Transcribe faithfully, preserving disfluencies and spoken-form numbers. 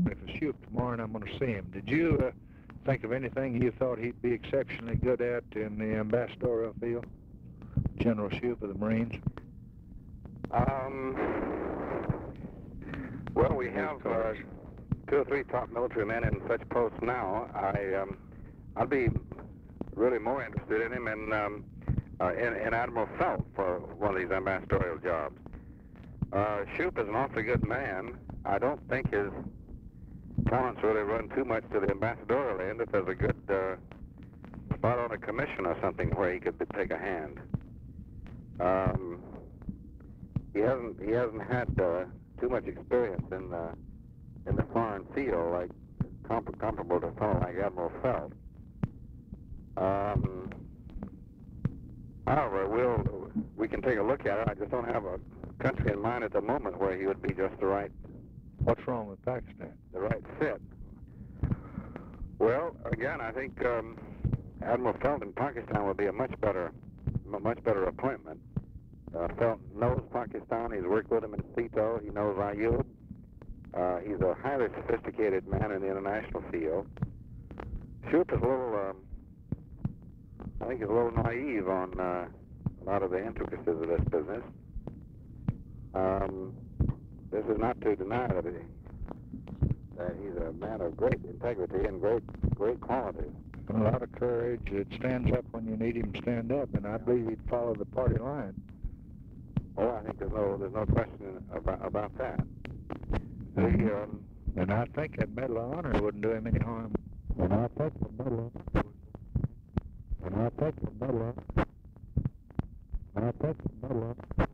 me for Shoup tomorrow, and I'm going to see him. Did you uh, think of anything you thought he'd be exceptionally good at in the ambassadorial field? General Shoup of the Marines? Um, well, we have uh, two or three top military men in such posts now. I, um, I'd be really more interested in him in, um, uh, in, in Admiral Felt for one of these ambassadorial jobs. Uh, Shoup is an awfully good man. I don't think his talents really run too much to the ambassadorial end. If there's a good uh, spot on a commission or something where he could take a hand. Um, he hasn't he hasn't had uh, too much experience in the in the foreign field, like comp comparable to a fellow like Admiral Felt. Um, however, we'll we can take a look at it. I just don't have a country in mind at the moment where he would be just the right. What's wrong with Pakistan? The right fit. Well, again, I think um, Admiral Felt in Pakistan would be a much better, a much better appointment. Uh, Felt knows Pakistan. He's worked with him in Sito. He knows Ayub. Uh, he's a highly sophisticated man in the international field. Shoup is a little, um, I think he's a little naive on uh, a lot of the intricacies of this business. Um, this is not to deny that, he, that he's a man of great integrity and great, great qualities. A lot of courage that stands up when you need him to stand up, and I believe he'd follow the party line. Oh, I think there's no, there's no question about, about that. The, um, and I think that Medal of Honor wouldn't do him any harm. And I think the Medal of Honor. And I think the Medal of Honor. And I think the Medal of Honor.